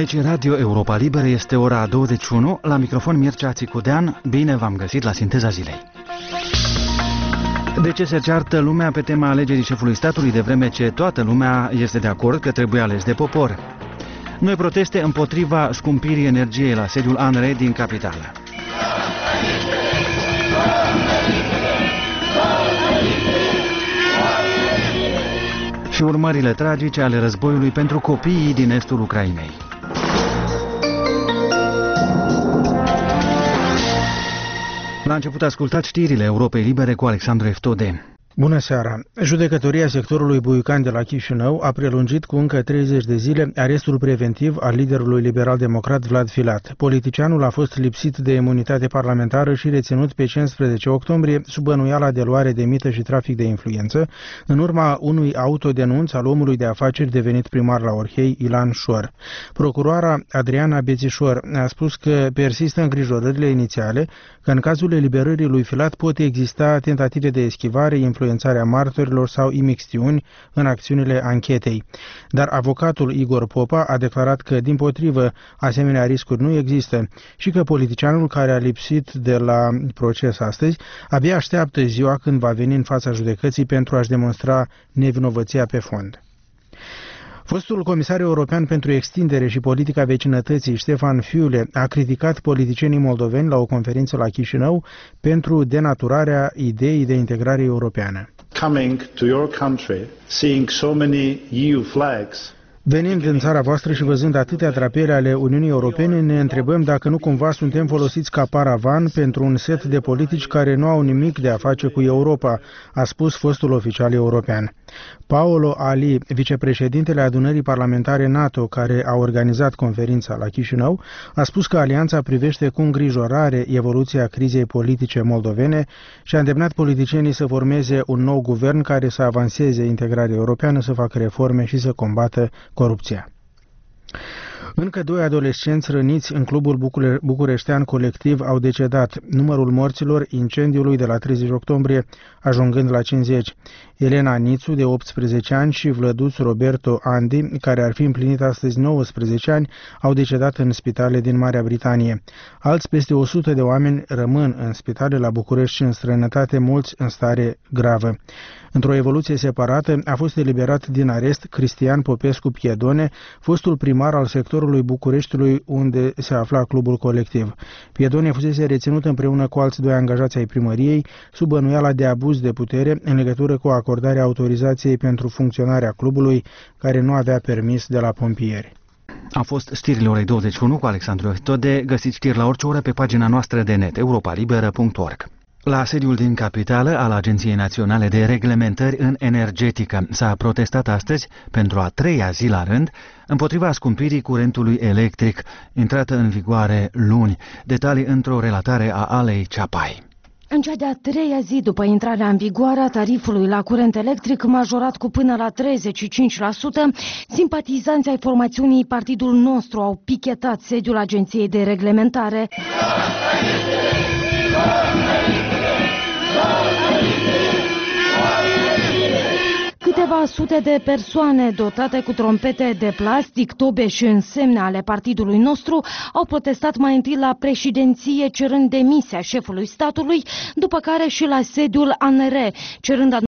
Aici Radio Europa Liberă, este ora 21, la microfon Mircea Țicudean, bine v-am găsit la Sinteza Zilei. De ce se ceartă lumea pe tema alegerii șefului statului, de vreme ce toată lumea este de acord că trebuie ales de popor? Noi proteste împotriva scumpirii energiei la sediul ANRE din capitală. Și urmările tragice ale războiului pentru copiii din estul Ucrainei. La început ascultați știrile Europei Libere cu Alexandru Eftode. Bună seara! Judecătoria sectorului Buiucan de la Chișinău a prelungit cu încă 30 de zile arestul preventiv al liderului liberal-democrat Vlad Filat. Politicianul a fost lipsit de imunitate parlamentară și reținut pe 15 octombrie sub bănuiala de luare de mită și trafic de influență, în urma unui autodenunț al omului de afaceri devenit primar la Orhei, Ilan Șor. Procuroara Adriana Bețișor a spus că persistă îngrijorările inițiale că în cazul eliberării lui Filat pot exista tentative de eschivare, influențarea martorilor sau imixtiuni în acțiunile anchetei. Dar avocatul Igor Popa a declarat că, dimpotrivă, asemenea riscuri nu există și că politicianul care a lipsit de la proces astăzi abia așteaptă ziua când va veni în fața judecății pentru a-și demonstra nevinovăția pe fond. Fostul comisar european pentru extindere și politica vecinătății, Ștefan Füle, a criticat politicienii moldoveni la o conferință la Chișinău pentru denaturarea ideii de integrare europeană. Coming to your country, seeing so many EU flags. Venind în țara voastră și văzând atâtea drapele ale Uniunii Europene, ne întrebăm dacă nu cumva suntem folosiți ca paravan pentru un set de politici care nu au nimic de a face cu Europa, a spus fostul oficial european. Paolo Ali, vicepreședintele adunării parlamentare NATO, care a organizat conferința la Chișinău, a spus că alianța privește cu îngrijorare evoluția crizei politice moldovene și a îndemnat politicienii să formeze un nou guvern care să avanseze integrarea europeană, să facă reforme și să combată corupția. Încă 2 adolescenți răniți în clubul bucureștean Colectiv au decedat, numărul morților incendiului de la 30 octombrie ajungând la 50. Elena Nițu, de 18 ani, și Vlăduț Roberto Andi, care ar fi împlinit astăzi 19 ani, au decedat în spitale din Marea Britanie. Alți peste 100 de oameni rămân în spitale la București și în străinătate, mulți în stare gravă. Într-o evoluție separată, a fost eliberat din arest Cristian Popescu Piedone, fostul primar al sectorului Bucureștiului, unde se afla clubul Colectiv. Piedone fusese reținut împreună cu alți 2 angajați ai primăriei sub bănuiala de abuz de putere în legătură cu acordarea autorizației pentru funcționarea clubului, care nu avea permis de la pompieri. Au fost știrile orei 21 cu Alexandru Eftode. Găsiți știri la orice oră pe pagina noastră de net, europalibera.org. La sediul din capitală al Agenției Naționale de Reglementări în Energetică s-a protestat astăzi, pentru a 3-a zi la rând, împotriva scumpirii curentului electric, intrată în vigoare luni. Detalii într-o relatare a Alei Ceapai. În cea de-a 3-a zi după intrarea în vigoare a tarifului la curent electric, majorat cu până la 35%, simpatizanții ai formațiunii Partidul Nostru au pichetat sediul Agenției de Reglementare. Câteva sute de persoane dotate cu trompete de plastic, tobe și însemne ale Partidului Nostru au protestat mai întâi la președinție cerând demisia șefului statului, după care și la sediul ANRE, cerând